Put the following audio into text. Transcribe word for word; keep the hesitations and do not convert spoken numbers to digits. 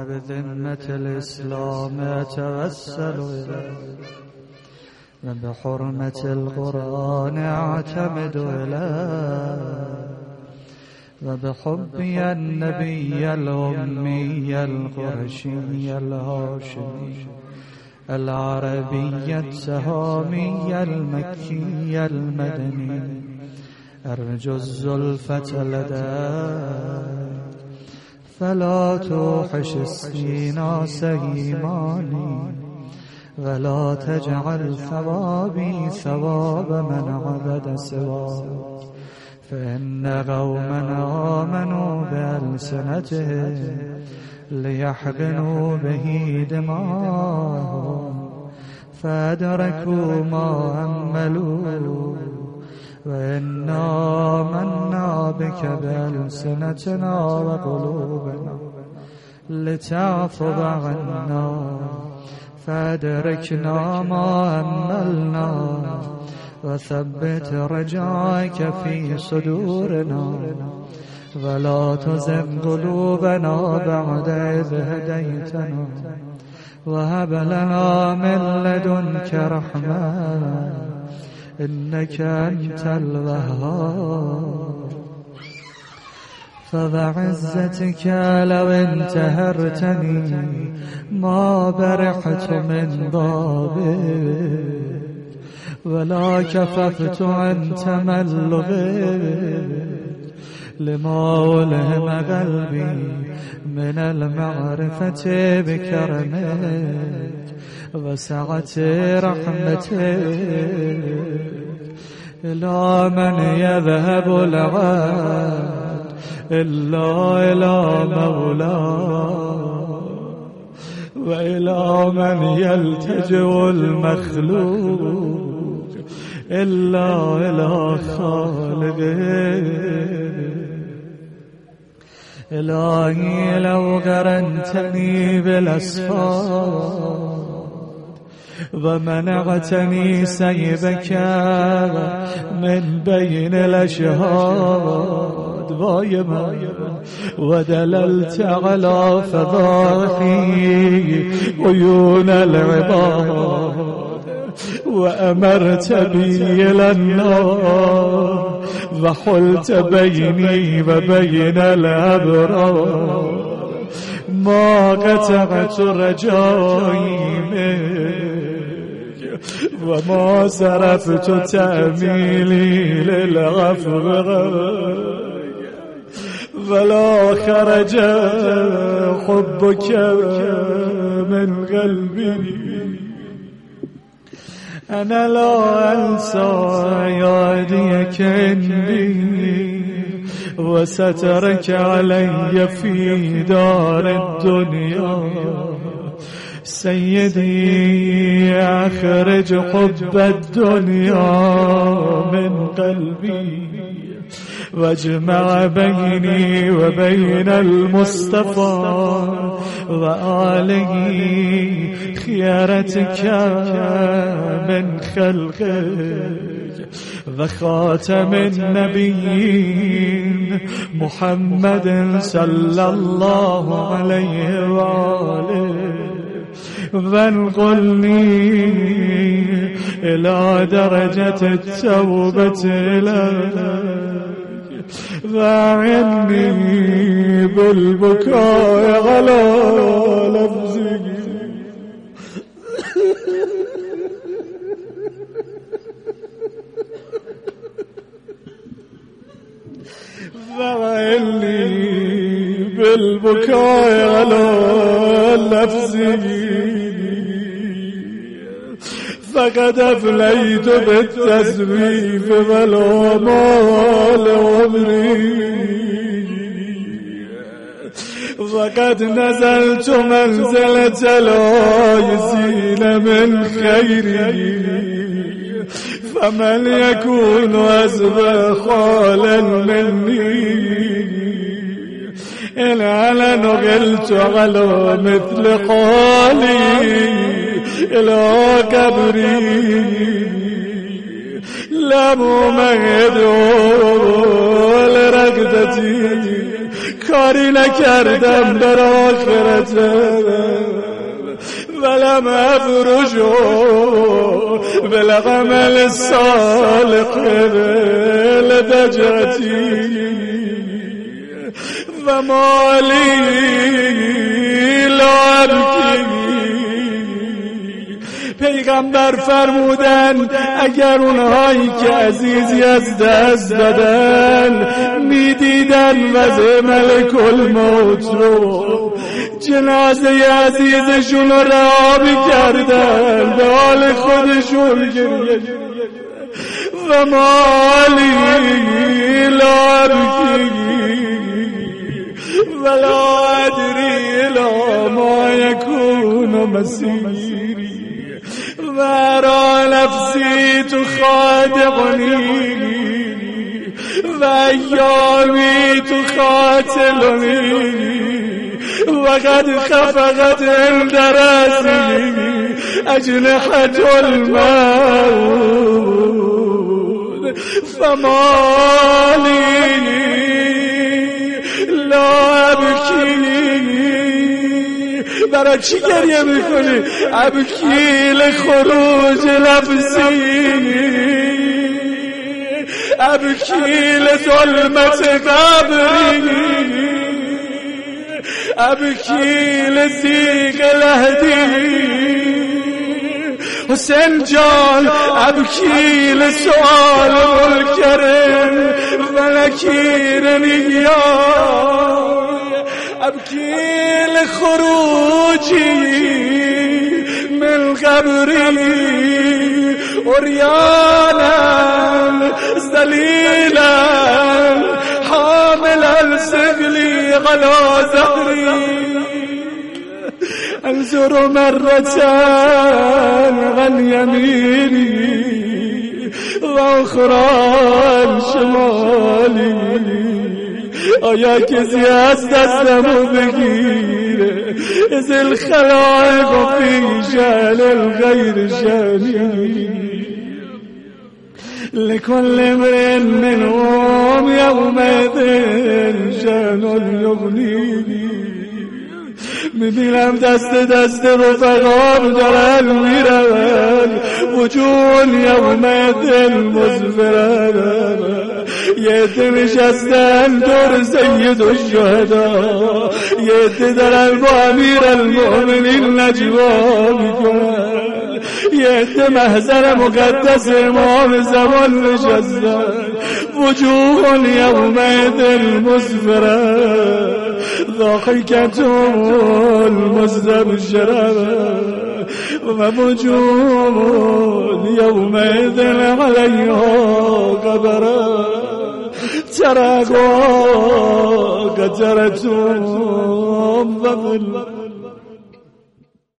بذمة الإسلام أتوسل إليه وبحرمة القرآن أعتمد إليه وبحبي النبي الأمي القرشي الهاشمي العربي السهامي المكي المدني أرجو الزلفة لديك فلا توحش استيناس إيماني ولا تجعل ثوابي ثواب من عبد سواك فإن قوما آمنوا بألسنتهم ليحقنوا به دماءهم فأدركوا ما أملوا وإنا آمنا بك بألسنتنا وقلوبنا لتعفو عنا فأدركنا ما أملنا وثبت رجائك في صدورنا ولا تزغ قلوبنا بعد إذ هديتنا وهب لنا من لدنك رحمة إنك أنت الوهاب فبعزتك لو انتهرتني ما برحت من بابك ولا كففت عن تملغك لما ألهم قلبي من المعرفة بكرمك وسعة رحمتك إلى من يذهب العبد إلا إلى مولاه وإلى من يلتجئ المخلوق إلا إلى خالقه إلهي لو قرنتني بالأسفار ومنعتني سيبك من بين الأشهاد ضايما ودللت على فضاحي عيون العباد وأمرت بي إلى النار وحلت بيني وبين الأبرار ما قطعت رجائي منك وما صرفت تأميلي للغفو ولا خرج حبك من قلبي أنا لا أنسى يديك عندي وسترك علي في دار الدنيا سيدي أخرج حب الدنيا من قلبي واجمع بيني وبين المصطفى وآله خيارتك من خلقك وخاتم النبيين محمد صلى الله عليه وآله وانقلني إلى درجة التوبة إليك وأعني بالبكاء على لفظي وأعني بالبكاء على لفظي فقد أفليت بالتسويف والآمال عمري وقد نزلت منزلة العايزين من خيري فمن يكون أسبى خالا مني إن على نقلت على مثل حالي إلى قبري لم أمهد لرقدتي کاری نکردم در آخرتم ولم افرجو بالعمل الصالح لدجتي و مالی لا ابکی. پیغمبر فرمودن اگر اونهایی که عزیزی از دست دادن میدیدن وضع ملک الموت رو جنازه عزیزشون رو رها میکردن به حال خودشون گریه و مالی لا ابکی ولا ادری الی ما یکون مسیری و ارى نفسی تخادعنی و ایامی تخاتلنی و قد خفقت عند رأسی اجنحة الموت فما لی لا ابکی. برای چی گریه میکنی؟ ابکی لخروج نفسی ابکی لظلمت قبری ابکی لضیق لحدی حسین جان ابکی لسؤال منکر و نکیر نیای ابکی لخروجی من قبری عریانا ذلیلا حاملا ثقلی على ظهری انظر مرة عن يميني وأخرى عن شمالي آیا کسی از دستمو بگیره از الخلائق فی شأن الغیر شأنی لكل امرئ منهم يومئذ شأن يغنيه. میبینم دست دست رفقام دارن میرن وجون یومئذ مزفرن یه عده نشستن دور سید الشهدا یه عده دارن با امیر المؤمنین نجوا میکنن یه عده محضر مقدس امام زمان نشستن وجون یومئذ مزفرن ضاحكة مستبشرة ووجوه يومئذ عليها غبرة ترقى قدرة وظل